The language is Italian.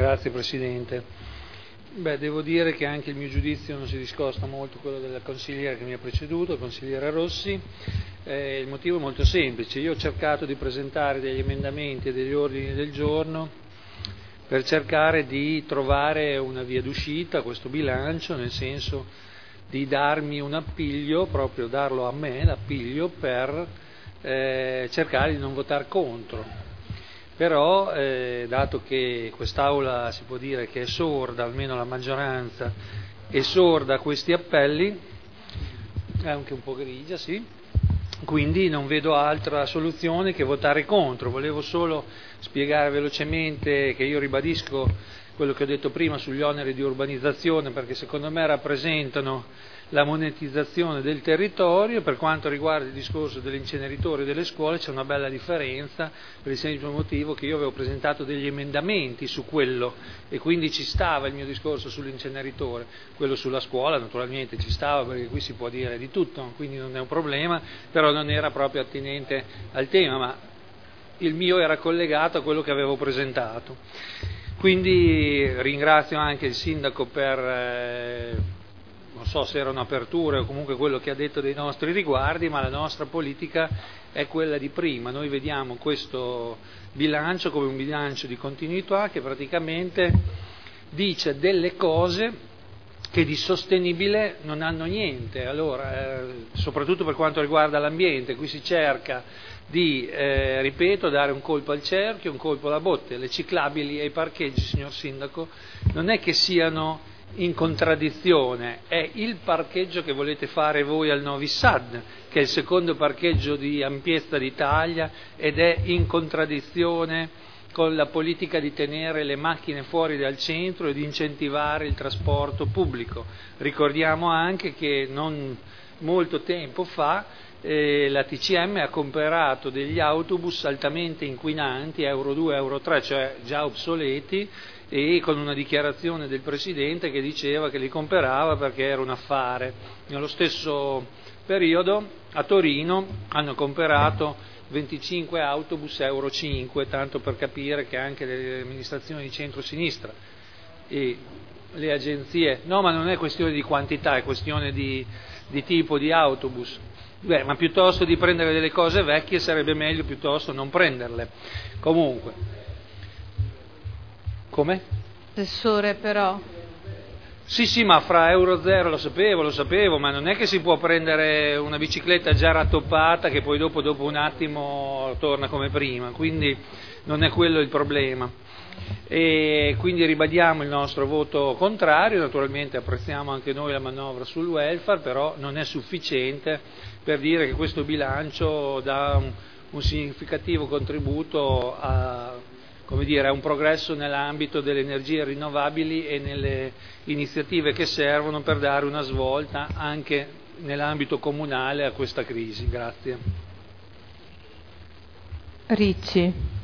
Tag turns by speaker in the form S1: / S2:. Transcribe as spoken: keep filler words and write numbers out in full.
S1: Grazie Presidente. Beh, devo dire che anche il mio giudizio non si discosta molto da quello del consigliere che mi ha preceduto, il consigliere Rossi. Eh, il motivo è molto semplice: io ho cercato di presentare degli emendamenti e degli ordini del giorno per cercare di trovare una via d'uscita a questo bilancio, nel senso di darmi un appiglio, proprio darlo a me, l'appiglio per eh, cercare di non votare contro. Però, eh, dato che quest'Aula si può dire che è sorda, almeno la maggioranza è sorda a questi appelli, è anche un po' grigia, sì, quindi non vedo altra soluzione che votare contro. Volevo solo spiegare velocemente che io ribadisco quello che ho detto prima sugli oneri di urbanizzazione, perché secondo me rappresentano la monetizzazione del territorio. Per quanto riguarda il discorso dell'inceneritore delle scuole c'è una bella differenza, per il semplice motivo che io avevo presentato degli emendamenti su quello e quindi ci stava il mio discorso sull'inceneritore. Quello sulla scuola naturalmente ci stava, perché qui si può dire di tutto, quindi non è un problema, però non era proprio attinente al tema, ma il mio era collegato a quello che avevo presentato. Quindi ringrazio anche il sindaco per eh, non so se era un'apertura o comunque quello che ha detto dei nostri riguardi, ma la nostra politica è quella di prima. Noi vediamo questo bilancio come un bilancio di continuità che praticamente dice delle cose che di sostenibile non hanno niente. Allora, eh, soprattutto per quanto riguarda l'ambiente, qui si cerca di, eh, ripeto, dare un colpo al cerchio, un colpo alla botte. Le ciclabili e i parcheggi, signor Sindaco, non è che siano in contraddizione, è il parcheggio che volete fare voi al Novi Sad, che è il secondo parcheggio di ampiezza d'Italia ed è in contraddizione con la politica di tenere le macchine fuori dal centro e di incentivare il trasporto pubblico. Ricordiamo anche che non molto tempo fa eh, la T C M ha comprato degli autobus altamente inquinanti, Euro due, Euro tre, cioè già obsoleti, e con una dichiarazione del Presidente che diceva che li comprava perché era un affare. Nello stesso periodo a Torino hanno comprato venticinque autobus Euro cinque, tanto per capire che anche le amministrazioni di centro-sinistra e le agenzie, no, ma non è questione di quantità, è questione di, di tipo di autobus. Beh, ma piuttosto di prendere delle cose vecchie sarebbe meglio piuttosto non prenderle. Comunque, come?
S2: Assessore, però.
S1: Sì, sì, ma fra Euro zero lo sapevo, lo sapevo, ma non è che si può prendere una bicicletta già rattoppata che poi dopo, dopo un attimo torna come prima, quindi non è quello il problema. E quindi ribadiamo il nostro voto contrario, naturalmente apprezziamo anche noi la manovra sul welfare, però non è sufficiente per dire che questo bilancio dà un, un significativo contributo a, come dire, a un progresso nell'ambito delle energie rinnovabili e nelle iniziative che servono per dare una svolta anche nell'ambito comunale a questa crisi. Grazie.
S2: Ricci.